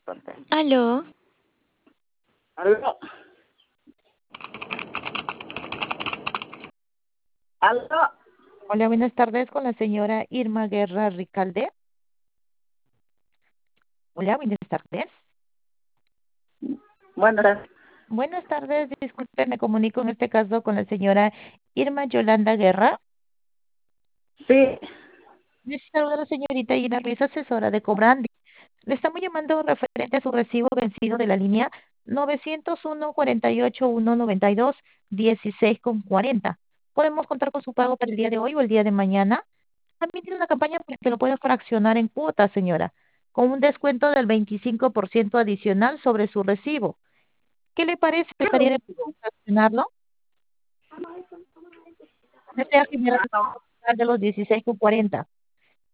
Aló, Aló, aló. Hola, buenas tardes con la señora Irma Guerra Ricalde. Hola, buenas tardes. Buenas tardes. Buenas tardes, disculpe, me comunico en este caso con la señora Irma Yolanda Guerra. Sí, Les saluda la señorita Ina Ruiz, asesora de Cobrandi. Le estamos llamando referente a su recibo vencido de la línea 901-48-192-16,40. ¿Podemos contar con su pago para el día de hoy o el día de mañana? También tiene una campaña para que lo pueda fraccionar en cuotas, señora, con un descuento del 25% adicional sobre su recibo. ¿Qué le parece? ¿Estaría de acuerdo en fraccionarlo? ¿Desea generar el total de los 16,40?